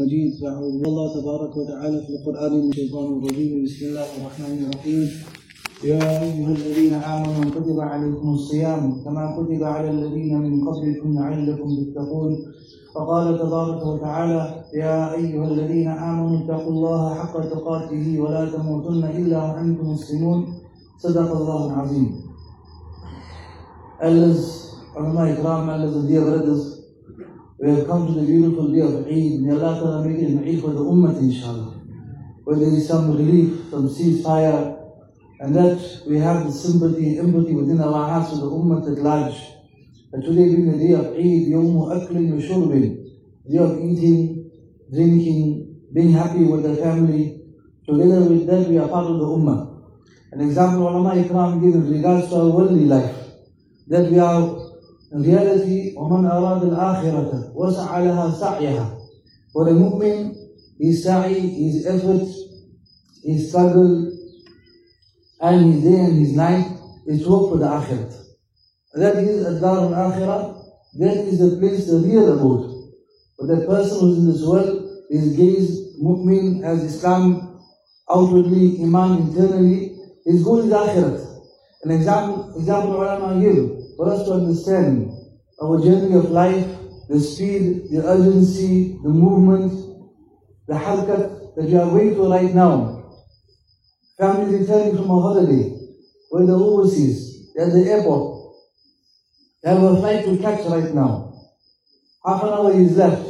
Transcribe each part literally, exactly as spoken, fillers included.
المجيد. فأعوذ بالله تبارك وتعالى في القرآن من الشيطان الرجيم. بسم الله الرحمن الرحيم. يا أيها الذين آمنوا كتب عليكم الصيام كما كتب على الذين من قبلكم لعلكم تتقون. فقال تبارك وتعالى: يا أيها الذين آمنوا اتقوا الله حق تقاته ولا تموتن إلا وأنتم مسلمون. صدق الله العظيم. Elders, ulama ikram, elders and dear brothers, we have come to the beautiful day of Eid. May Allah Ta'ala make it an Eid for the Ummah, inshallah. Where there is some relief, some ceasefire, and that we have the sympathy, empathy within our hearts for the Ummah at large. That today being the day of Eid, Yawmu Aklin wa Shurbin, day of eating, drinking, being happy with the family. Together with that, we are part of the Ummah. An example ulama ikram give in regards to our worldly life, that we are in reality, وَمَنْ أَرَادَ الْآخِرَةَ وَسَعَ لَهَا سَعْيَهَا. For a mu'min, his sa'i, his effort, his struggle, and his day and his night is to work for the akhirat. That is ad-dar al-akhirah, that is the place, the real abode. But that person who is in this world, his gaze, mu'min, has Islam outwardly, iman internally, his goal is akhirat. An example, example ulama give for us to understand our journey of life, the speed, the urgency, the movement, the harkat that we are going through right now. Family returning from a holiday, where they're overseas, they're at the airport. They have a flight to catch right now. Half an hour is left.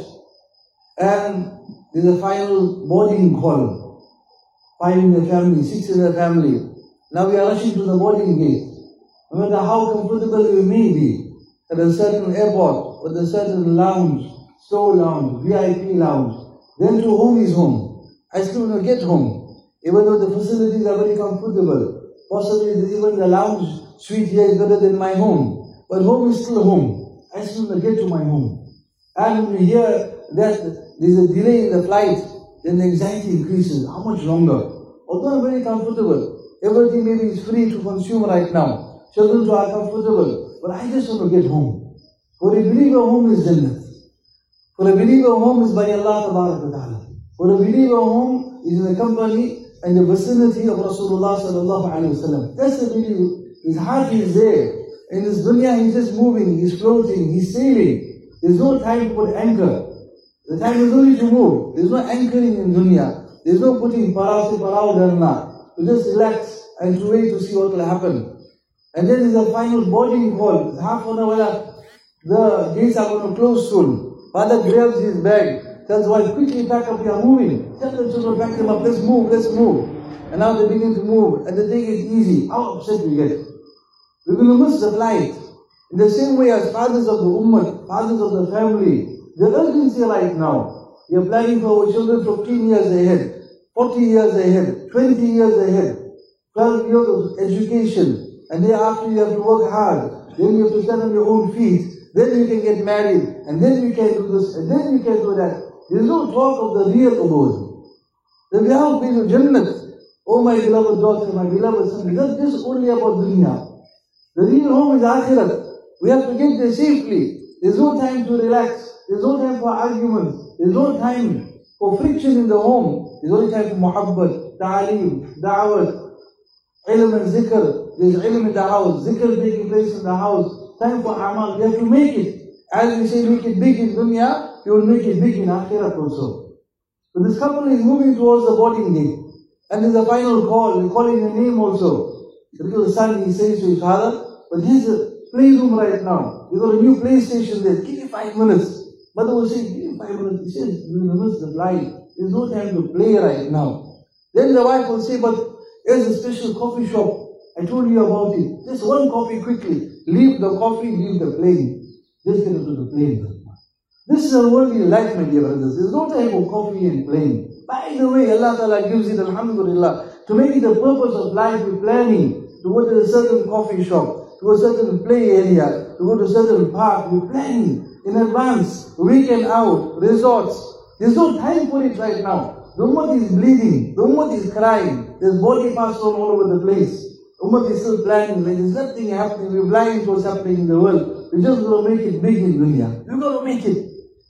And there's a final boarding call. Five in the family, six in the family. Now we are rushing to the boarding gate. No matter how comfortable we may be at a certain airport, with a certain lounge, store lounge, V I P lounge, then to home is home. I still want to get home. Even though the facilities are very comfortable, possibly even the lounge suite here is better than my home. But home is still home. I still want to get to my home. And when we hear that there is a delay in the flight, then the anxiety increases. How much longer? Although I'm very comfortable, everything maybe is free to consume right now. Children too are comfortable, but I just want to get home. For a believer, home is Jannah. For a believer, home is by Allah Ta'ala. For a believer, home is in the company and the vicinity of Rasulullah Sallallahu Alaihi Wasallam. That's the believer. His heart is there. In this dunya, he's just moving, he's floating, he's sailing. There's no time to put anchor. The time is only to move. There's no anchoring in dunya. There's no putting parao se parao dharna. To just relax and to wait to see what will happen. And then there's a final boarding call. It's half an hour, the gates are going to close soon. Father grabs his bag, tells wife, quickly pack up, we are moving. Tell the children, pack them up, let's move, let's move. And now they begin to move, and the thing is easy. How upset we get. We're going to miss the flight. In the same way as fathers of the ummah, fathers of the family, the urgency right now. We are planning for our children fifteen years ahead, forty years ahead, twenty years ahead, twelve years of education. And thereafter you have to work hard. Then you have to stand on your own feet. Then you can get married. And then you can do this. And then you can do that. There is no talk of the real abode. The real place of Jannah. Oh my beloved daughter, my beloved son. It's not just only about dunya. The real home is akhirat. We have to get there safely. There's no time to relax. There's no time for arguments. There's no time for friction in the home. There's only time for muhabbat, ta'aleem, da'wat, ilm and zikr. There's ilm in the house, zikr taking place in the house, time for amal. We have to make it. As we say, make it big in dunya, we will make it big in akhirat also. So this couple is moving towards the boarding gate. And there's a final call, we're calling the name also. Because the son, he says to his father, but here's a playroom right now. We've got a new PlayStation there, give me five minutes. Mother will say, give me five minutes. He says, we will miss the flight. There's no time to play right now. Then the wife will say, but there's a special coffee shop. I told you about it. Just one coffee quickly. Leave the coffee, leave the plane. Just get into the plane. This is a worldly life, my dear brothers. There's no time for coffee and plane. By the way, Allah Ta'ala gives it, alhamdulillah, to make it the purpose of life with planning. To go to a certain coffee shop, to a certain play area, to go to a certain park, with planning in advance, weekend out, resorts. There's no time for it right now. The ummah is bleeding. The ummah is crying. There's body parts all over the place. Ummah is still planning, like there's nothing happening, we're blind to what's happening in the world. We're just going to make it big in dunya. We're going to make it.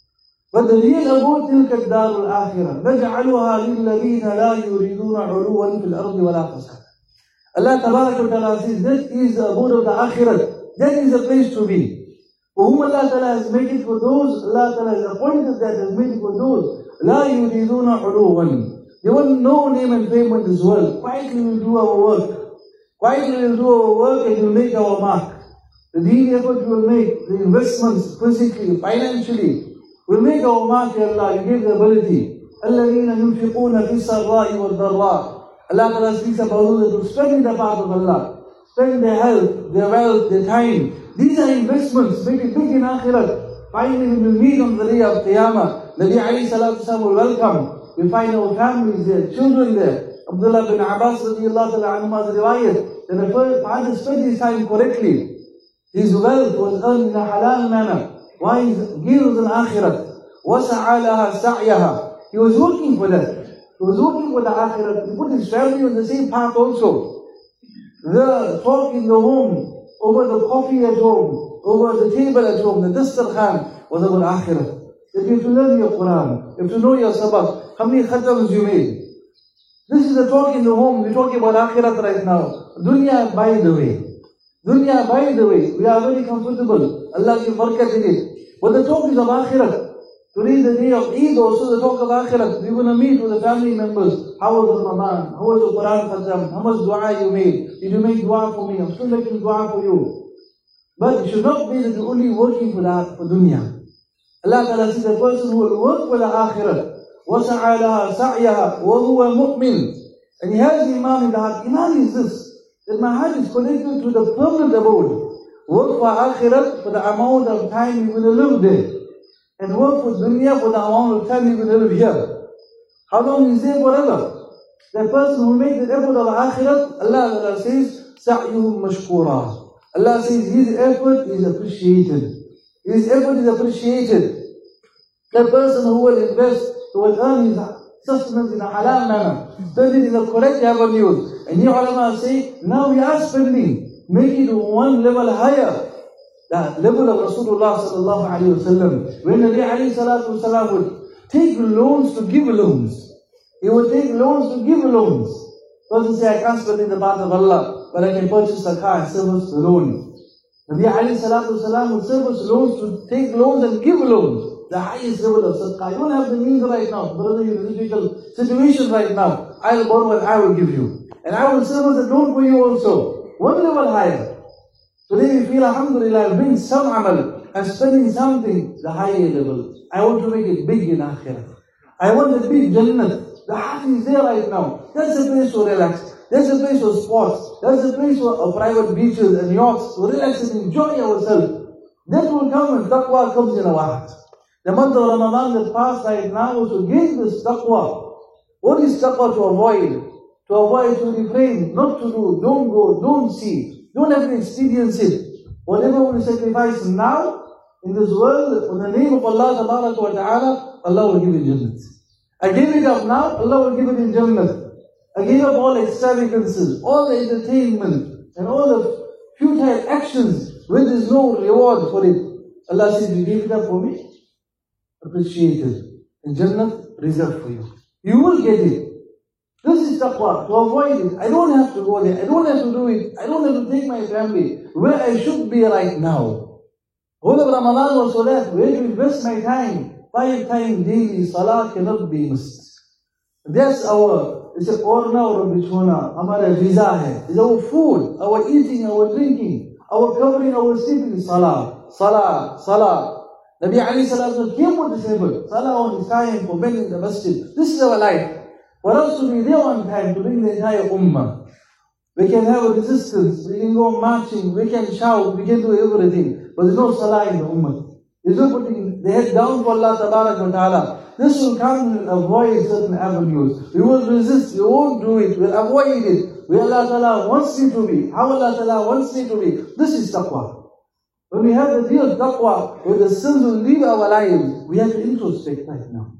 But the real abode, تلك الدار الآخرة نجعلها للذين لا يريدون علوا في الأرض ولا فسادا. Allah Tabarak wa Ta'ala says, that is the abode of the Akhirat. That is the place to be. For whom Allah Ta'ala has made it for those, Allah Ta'ala has appointed that, has made it for those. لا يريدون علوا. They want no name and fame in this world. Quietly we'll do our work. Quietly we'll do our work and we'll make our mark. The deed effort we will make, the investments, physically, financially, we'll make our mark, Ya Allah. You give the ability. الَّذِينَ يُنْفِقُونَ فِي السَّرَّاءِ وَالضَّرَّاءِ. Allah Ta'ala speaks about those that will spend in the path of Allah. Spend their health, their wealth, their time. These are investments. Make it big in Akhirat. Finally, we will meet on the day of Qiyamah. Nabi alayhi salatu wasalam will welcome. We'll find our families there, children there. Abdullah bin Abbas radiallahu ta'ala anhuma's riwayat, that the father spent his time correctly. His wealth was earned in a halal manner. Why? His gear was in Akhirat. وَسَعَى لَهَا سَعْيَهَا. He was working for that. He was working for the Akhirat. He put his family on the same path also. The talk in the home, over the coffee at home, over the table at home, the dastarkhan was about Akhirat. That you have to learn your Quran, you have to know your sabak, how many khatams you made. This is the talk in the home. We're talking about Akhirat right now. Dunya, by the way. Dunya, by the way. We are very comfortable. Allah give barakat in it. But the talk is of Akhirat. Today, the day of Eid, also the talk of Akhirat. We're going to meet with the family members. How was Ramadan? How was the Quran Khatam? How much dua you made? Did you make dua for me? I'm still making dua for you. But it should not be that you're only working for, the, for dunya. Allah Ta'ala says, the person who will work for the Akhirat, وَسَعَى لَهَا سَعْيَهَا وَهُوَ مُؤْمِنٌ. And he has Iman in the heart. Iman is this, that my heart is connected to the permanent abode. Work for Akhirat for the amount of time you're going to live there. And work for dunya for the amount of time you're going to live here. How long is there? Forever. That person who makes the effort of Akhirat, Allah Ta'ala says, سَعْيُهُمْ مَشْكُورًا. Allah says his effort is appreciated. His effort is appreciated. That person who will invest, who will earn his sustenance in a halal manner, spend it in the correct avenues. And here ulama say, now we are spending, make it one level higher. The level of Rasulullah sallallahu alayhi wa sallam. When Nabi alayhi salatu wasalam would take loans to give loans. He would take loans to give loans. Person say, I can't spend in the path of Allah, but I can purchase a car and service the loan. Nabi alayhi salatu wasalam would service loans to take loans and give loans. The highest level of sadaqah. You don't have the means right now. Brother, you're in a difficult situation right now. I'll borrow and I will give you. And I will service the loan for you also. One level higher. Today we feel, alhamdulillah, doing some amal and spending something, the higher level. I want to make it big in Akhirah. I want a big Jannah. The heart is there right now. That's a place to relax. That's a place for sports. That's a place for uh, private beaches and yachts to relax and enjoy ourselves. That will come when taqwa comes in our heart. The month of Ramadan that passed right now was to gain this taqwa. What is taqwa? To avoid. To avoid, to refrain, not to do, don't go, don't see. Don't have to experience it. Whatever we sacrifice now in this world, in the name of Allah Tabarak wa Ta'ala, Allah will give it Jannah. I gave it up now, Allah will give it in Jannah. I gave up all extravagances, all the entertainment, and all the futile actions where there is no reward for it. Allah says, you gave it up for me? Appreciate it. In Jannah, reserved for you. You will get it. This is taqwa, to avoid it. I don't have to go there. I don't have to do it. I don't have to take my family where I should be right now. Whole of Ramadan was so that where to invest my time. Five times daily, salah cannot be missed. That's our, it's a korna or a bichona. Hamara visa hai. It's our food, our eating, our drinking, our covering, our sleeping. Salah, salah, salah. Nabi alayhi salatu came with this level. Salah on his time for men in the masjid. This is our life. For us to be there on time to bring the entire ummah. We can have a resistance, we can go marching, we can shout, we can do everything. But there's no salah in the ummah. There's no putting the head down for Allah Tabarak wa Ta'ala. This will come and avoid certain avenues. We will resist, we won't do it, we'll avoid it. Where Allah Ta'ala wants me to be, how Allah Ta'ala wants me to be. This is taqwa. When we have the real taqwa, where the sins will leave our lives, we have to introspect right now.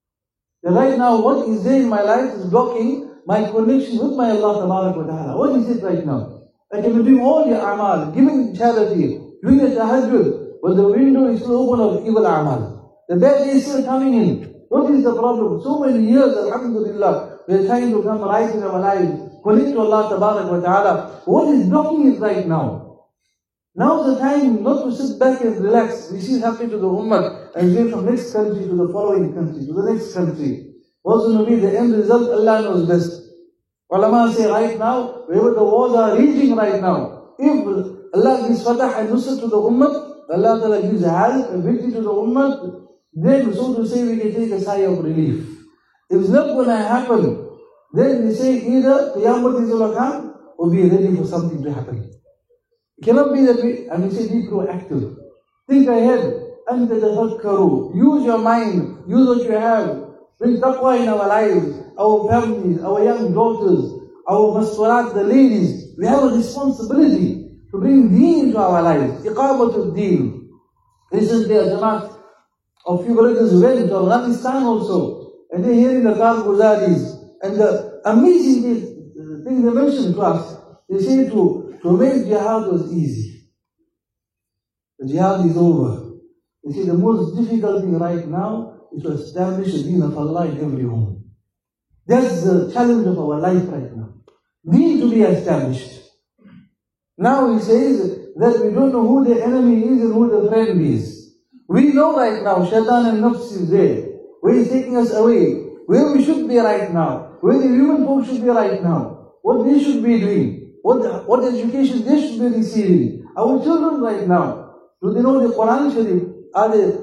And right now, what is there in my life is blocking my connection with my Allah Tabarak wa Ta'ala. What is it right now? I can be doing all your amal, giving charity, doing the tahajjud, but the window is still open of evil amal. The bad day is still coming in. What is the problem? So many years, alhamdulillah, we are trying to come right in our lives, connect to Allah tabarak wa ta'ala. What is blocking it right now? Now's the time not to sit back and relax. We see it happening to the ummah and go from next country to the following country, to the next country. What's going to be the end result? Allah knows best. Ulama say right now, wherever the wars are reaching right now, if Allah gives fatah and nusr to the ummah, Allah Ta'ala gives help and victory to the ummah, then so to say we can take a sigh of relief. If it's not going to happen, then we say either Qiyamah is going to come or be ready for something to happen. It cannot be that we, and we say be proactive. Think ahead. أَنْتَ تَفَكَّرُوا. Use your mind. Use what you have. Bring taqwa in our lives, our families, our young daughters, our maswarat, the ladies. We have a responsibility to bring deen into our lives. Iqamatul deen. Recently, a jamaat of few brothers went to Afghanistan also, and they're hearing the Karguzaris. And the amazing thing they mentioned to us, they say to, to make jihad was easy. The jihad is over. They say the most difficult thing right now is to establish the deen of Allah in every home. That's the challenge of our life right now. Deen to be established. Now he says that we don't know who the enemy is and who the friend is. We know right now, shaitan and nafs is there. Where he's taking us away. Where we should be right now. Where the human folk should be right now. What they should be doing. What, what education they should be receiving. Our children right now. Do they know the Quran Sharif? Are they,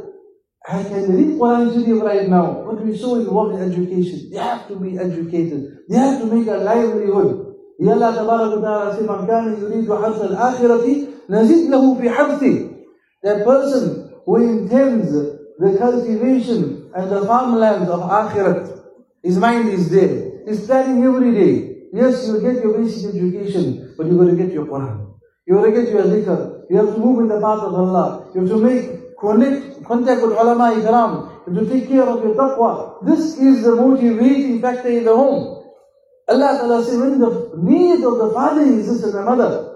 can they read Quran Sharif right now? But we're so involved in education. They have to be educated. They have to make a livelihood. Ya Allah tabarak wa ta'ala says, مَنْ كَانَ يُرِيدُ حَرْثَ الْآخِرَةِ نَزِدْ لَهُ فِي حَرْثِ. That person who intends the cultivation and the farmlands of Akhirat, his mind is there. He's planning every day. Yes, you will get your basic education, but you're going to get your Quran. You're going to get your dhikr. You have to move in the path of Allah. You have to make connect, contact with ulama ikram. You have to take care of your taqwa. This is the motivating factor in the home. Allah Ta'ala says, when the need of the father is this and the mother,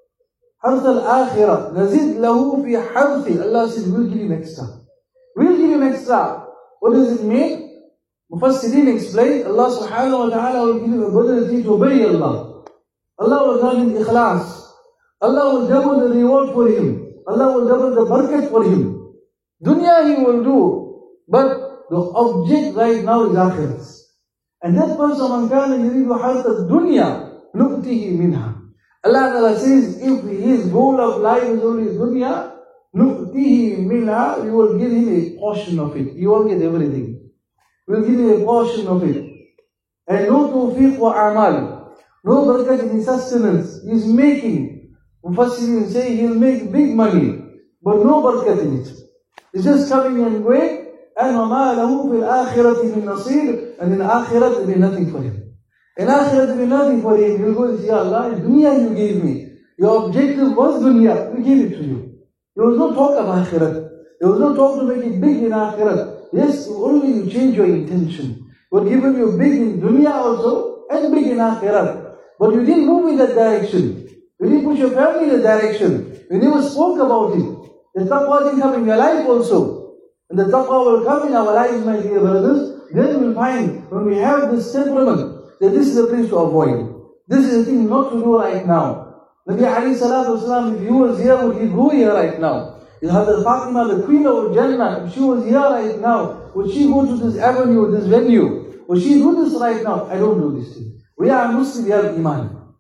حَرْثَ الْآخِرَةِ نَزِدْ لَهُ فِي حَرْثِ. Allah says, we'll give him extra. We'll give him extra. What does it mean? Mufassirin explain, Allah subhanahu wa ta'ala will give him ability to obey Allah. Allah will grant him ikhlas. Allah will double the reward for him. Allah will double the barakat for him. Dunya he will do, but the object right now is akhirat. And that person, man kana yuridu harta dunya, nu'tihi minha. Allah Ta'ala says, if his goal of life is only dunya, nu'tihi minha, we will give him a portion of it. You won't get everything. We will give him a portion of it. And no tawfiq wa amal, no barakat in his sustenance. He is making, Mufassirin say he'll make big money, but no barakat in it. It's just coming and going. And وَمَا لَهُ فِي الْآخِرَةِ مِنْ نَصِيرٍ. And in Akhirat there will be nothing for him. In Akhirat there will be nothing for him. He'll go and say, Ya Allah, in dunya you gave me. Your objective was dunya. We gave it to you. There was no talk of Akhirat. There was no talk to make it big in Akhirat. Yes, only you change your intention. We're giving you big in dunya also and big in Akhirat. But you didn't move in that direction. You didn't put your family in that direction. You never spoke about it. The taqwa didn't come in your life also. And the taqwa will come in our lives, my dear brothers. Then we'll find, when we have this temperament, that this is the place to avoid. This is the thing not to do right now. Nabi alayhi salatu wasalam, if he was here, would he go here right now? Is Hazrat Fatima, the queen of Jannah, if she was here right now, would she go to this avenue, this venue? Would she do this right now? I don't do this thing. We are Muslim, we have Iman.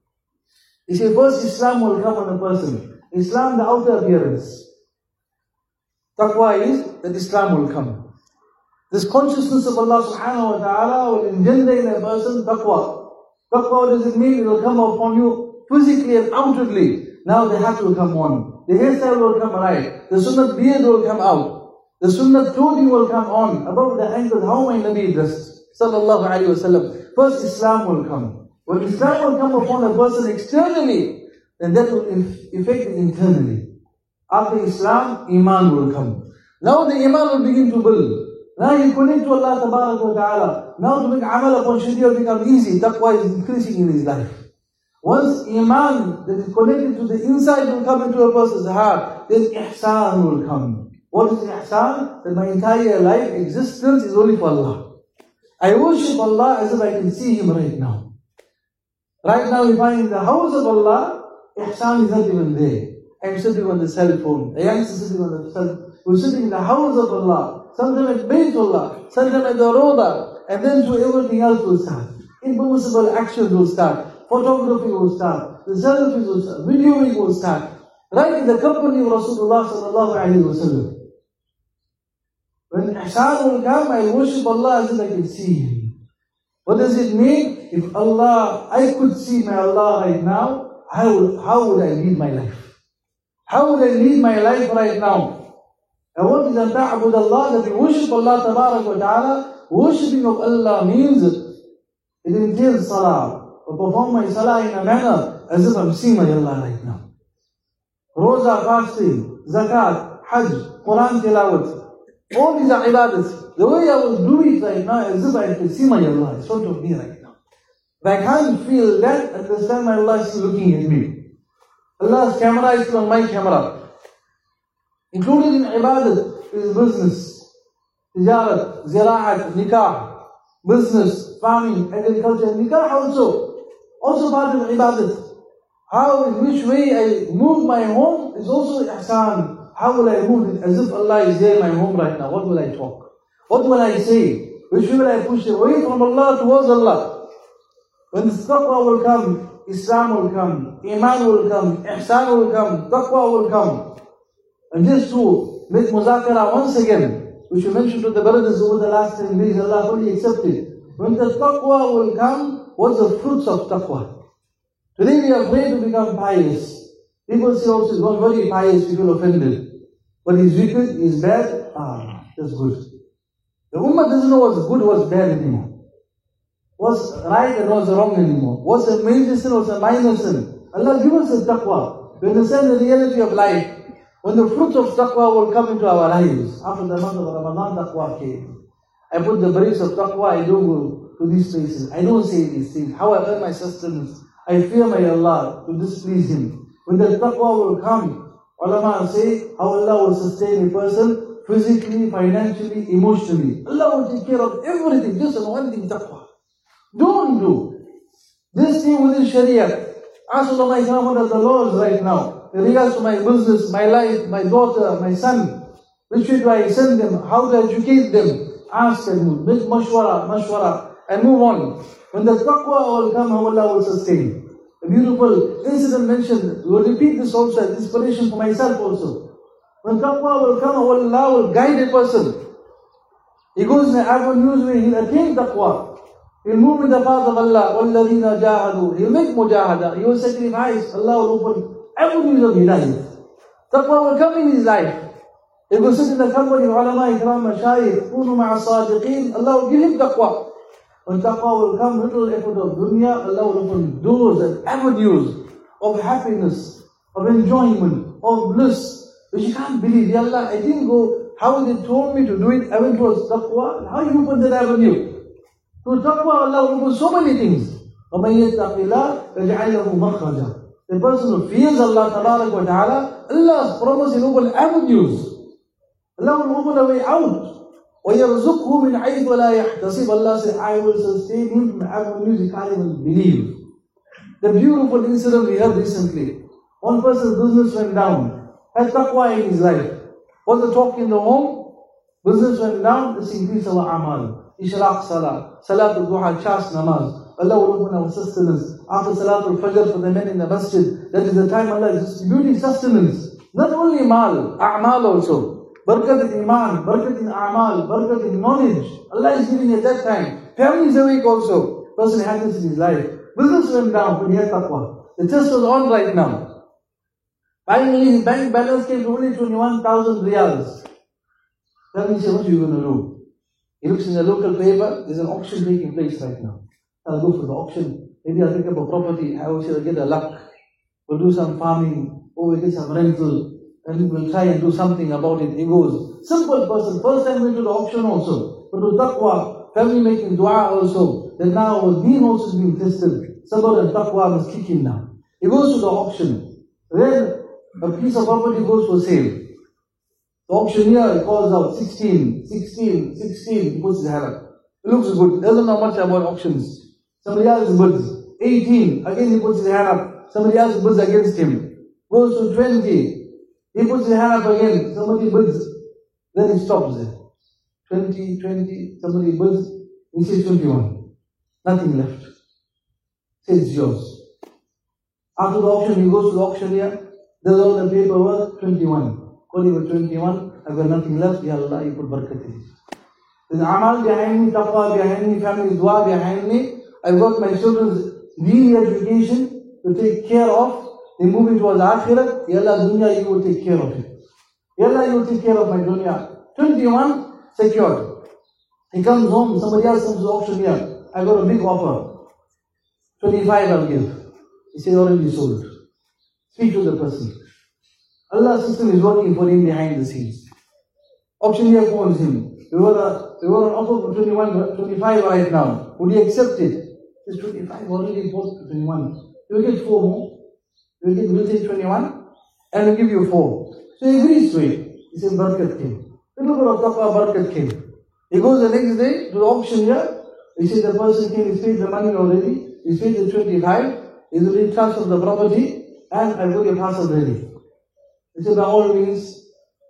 He said, first Islam will come on a person. Islam, the outer appearance. Taqwa is that Islam will come. This consciousness of Allah subhanahu wa ta'ala will engender in a person taqwa. Taqwa, what does it mean? It will come upon you physically and outwardly. Now the hat will come on. The hairstyle will come right. The sunnah beard will come out. The sunnah clothing will come on. Above the ankles, how my Nabi dressed. Sallallahu alayhi wa sallam. First Islam will come. When Islam will come upon a person externally, then that will affect it internally. After Islam, Iman will come. Now the Iman will begin to build. Now you connect to Allah tabarak wa ta'ala. Now to make amal upon Sharia will become easy. Taqwa is increasing in his life. Once Iman that is connected to the inside will come into a person's heart, then Ihsan will come. What is ihsan? That my entire life existence is only for Allah. I worship Allah as if I can see Him right now. Right now if I'm in the house of Allah, ihsan is not even there. I'm sitting on the cell phone. A youngster sitting on the cell phone. We're sitting in the house of Allah. Sometimes at Baytullah. Sometimes at the Roda. And then to everything else will start. Impermissible actions will start. Photography will start. The selfies will start. Videoing will start. Right in the company of Rasulullah sallallahu alayhi wa sallam. When ihsan will come, I worship Allah as if I can see Him. What does it mean? If Allah, I could see my Allah right now, how would, how would I lead my life? How would I lead my life right now? I want you to ta'bud Allah, that we worship Allah tabarak wa ta'ala. Worshipping of Allah means, it entails salah. I perform my salah in a manner as if I'm seeing my Allah right now. Roza, fasting, zakat, hajj, Quran tilawat. All these are ibadats. The way I will do it right now as if I can see my Allah in front of me right now. If I can't feel that, understand my Allah is still looking at me. Allah's camera is still on my camera. Included in ibadat is business, tijarat, zira'at, nikah, business, farming, agriculture, nikah also. Also part of ibadat. How, in which way I move my home is also ihsan. How will I move it as if Allah is there in my home right now? What will I talk? What will I say? Which way will I push away from Allah towards Allah? When the taqwa will come, Islam will come, Iman will come, Ihsan will come, Taqwa will come. And just to make muzakara once again, which we mentioned to the brothers over the last ten days, Allah fully accepted. When the Taqwa will come, what's the fruits of Taqwa? Today we are afraid to become pious. People say also, he's not very pious, people offended. But he's wicked, he's bad, ah, that's good. The Ummah doesn't know what's good, what's bad anymore. What's right and what's wrong anymore. What's a major sin, what's a minor sin. Allah give us a taqwa. We understand the reality of life. When the fruits of taqwa will come into our lives. After the month of Ramadan, taqwa came. I put the brakes of taqwa, I don't go to these places. I don't say these things. How I earn my sustenance. I fear my Allah to displease Him. When the taqwa will come, ulama say how Allah will sustain a person physically, financially, emotionally. Allah will take care of everything, just on one thing, taqwa. Don't do. Just stay within Sharia. Ask Allah what are the laws right now. In regards to my business, my life, my daughter, my son. Which way do I send them? How do I educate them? Ask and move. Make mashwara, mashwara, and move on. When the taqwa will come, how Allah will sustain. A beautiful incident mentioned. We will repeat this also as inspiration for myself also. When taqwa will come, Allah will guide a person. He goes in the avenues where he'll attain taqwa. He'll move in the path of Allah. وَالَّذِينَ جَاهَدُوا. He'll make mujahada. He will sacrifice. Allah will open avenues of hidayah. Taqwa will come in his life. He will sit in the company of ulama, ikram, mashayikh, kunu ma'a sadiqeen. Allah will give him taqwa. When taqwa will come, little effort of dunya, Allah will open doors and avenues of happiness, of enjoyment, of bliss, which you can't believe. Ya Allah, I didn't go, how they told me to do it, I went towards taqwa. How you open that avenue? Through taqwa, Allah will open so many things. وَمَنْ يَتَّقِ اللَّهَ يَجْعَلْ لَهُ مَخْرَجًا. The person who fears Allah tabarak wa ta'ala, Allah's promise will open avenues. Allah will open a way out. وَيَرْزُقْهُ مِنْ حَيْثُ لَا يَحْتَسِبُ. Allah said, I will sustain him from avenues he can't even believe. The beautiful incident we heard recently. One person's business went down. Had taqwa in his life. Was the talk in the home? Business went down, let's increase our amal. Ishraq salah, salatul duha, chas namaz. Allah will open our sustenance. After salatul fajr for the men in the masjid, that is the time Allah is distributing sustenance. Not only mal, a'mal also. Barakat in iman, barakat in a'mal, barakat in knowledge. Allah is giving at that time. Family is awake also. Person had this in his life. Business went down, but he had taqwa. The test was on right now. Finally, his bank balance came to only twenty-one thousand riyals. Tell me, what are you going to do? He looks in the local paper, there's an auction taking place right now. I'll go for the auction. Maybe I'll pick up a property, I will get a luck. We'll do some farming, or we'll get some rental. And we'll try and do something about it. He goes, simple person, first time went to the auction also. But with taqwa, family making dua also. Then now deen also is being tested. Sabr and taqwa must kick in now. He goes to the auction. Then a piece of property goes for sale. The auctioneer, he calls out sixteen, sixteen, sixteen, he puts his hand up. It looks good, doesn't know much about auctions. Somebody else bids. eighteen, again he puts his hand up. Somebody else bids against him. Goes to twenty, he puts his hand up again. Somebody bids. Then he stops there. twenty, twenty, somebody bids. He says twenty-one. Nothing left. Says it's yours. After the auction, he goes to the auctioneer. There's all the paperwork, twenty-one. Call you twenty-one, I've got nothing left. Ya Allah, you put barakat in it. There's amal behind me, taqwa behind me, family dua behind me. I've got my children's deen education to take care of. They move into towards akhirat. Ya Allah, dunya, you will take care of it. Ya Allah, you will take care of my dunya. twenty-one, secured. He comes home, somebody else comes to the auctioneer. I got a big offer. twenty-five I'll give. He says, already sold. Speak to the person. Allah's system is working for him behind the scenes. Auctioneer calls him. We were, a, we were an offer for twenty-one, twenty-five right now. Would you accept it? He says, twenty-five already bought for twenty-one. You'll get four more. You'll get, we'll take twenty-one and we'll give you four. So he agrees to it. He says, barakat came. Little bit of taqwa, barakat came. He goes the next day to the auctioneer. He says, the person came, he's paid the money already. He's paid the twenty-five. He's already transferred the property and I've got your parcel ready. He said, by all means.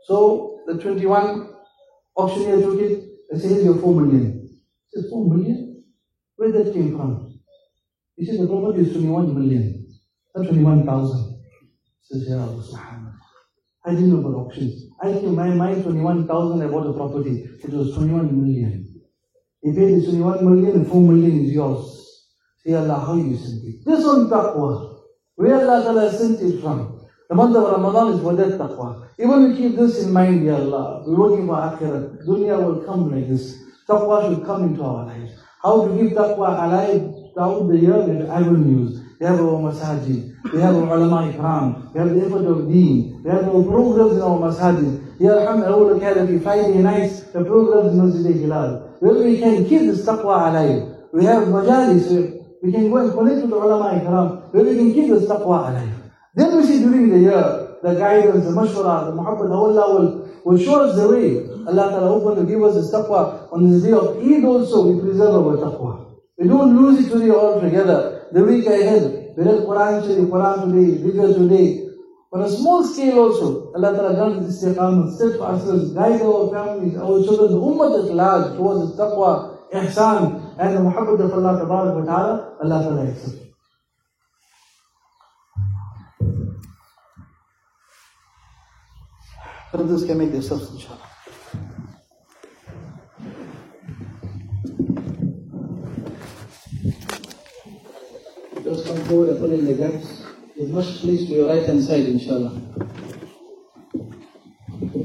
So the twenty-one auctioneer took it and said, here's your four million. He said, four million? Where that came from? He said, the property is twenty-one million, not twenty-one thousand. He says, Ya Allah, subhanAllah. I didn't know about auctions. I came, my mind twenty-one thousand, I bought a property. It was twenty-one million. He paid the twenty-one million and four million is yours. Say, Allah, how you sent it? This one taqwa. Where Allah Ta'ala sent it from? The month of Ramadan is for that taqwa. Even we keep this in mind, Ya Allah, we're working for akhirat. Dunya will come like this. Taqwa should come into our lives. How to keep taqwa alive throughout the year? We have avenues. We have our masajid. We have our ulama ikram. We have the effort of deen. We have our programs in our masajid. Ya Alhamdulillah, Academy, Friday nights, the programs in Masjid Hilal. Where we can keep this taqwa alive. We have majalis. We can go and connect with the ulama ikram, where we can keep this taqwa alive. Then we see during the year, the guidance, the mashwara, the muhabbat, Allah will, will show us the way. Allah Ta'ala open to give us this taqwa. On this day of Eid also, we preserve our taqwa. We don't lose it today altogether. The week ahead, we read Quran today, Quran today, Dhikr today. On a small scale also, Allah Ta'ala grants this istiqamah, steadfastness, guide our families, our children, the ummah at large towards this taqwa, ihsan, and the muhabbat of Allah Tabarak wa Ta'ala, Allah Ta'ala accepts. Brothers can make themselves, inshallah. Just come forward and put in the gaps. There's much place to your right hand side, inshallah.